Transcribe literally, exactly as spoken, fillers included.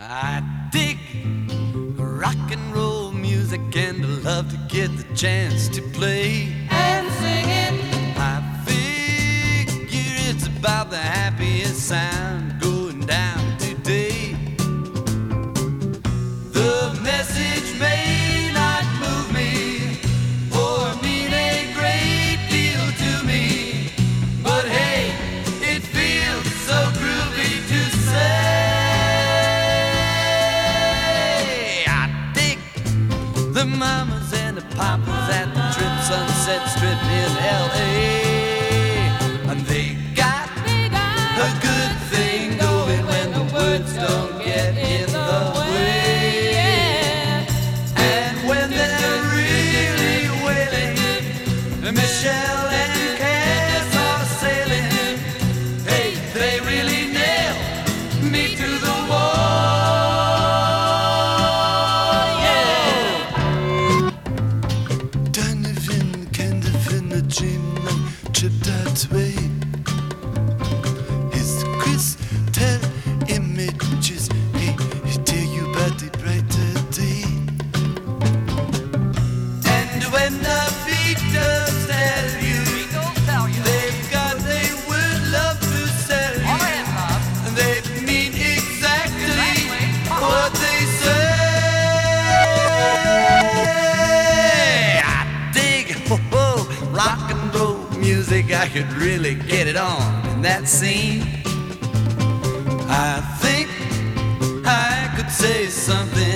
I dig rock and roll music and I love to get the chance to play and sing it. I figure it's about the happiest sound going down today. The message may not move me or mean a great deal to me, but hey, it feels so groovy to say. The mamas and the papas at the Trip Sunset Strip in L A, and they got, They got a good thing going when the words don't get in the way. Yeah. And when they're really wailing, Michelle and Cass are sailing. Hey, they really nail me to the wall. Dream like trip that way. His crystal images, he, he tell you about the brighter day. And when the Beatles tell you, they've got they would love to sell you, and they mean exactly what they say. I dig oh, rock and roll music, I could really get it on in that scene. I think I could say something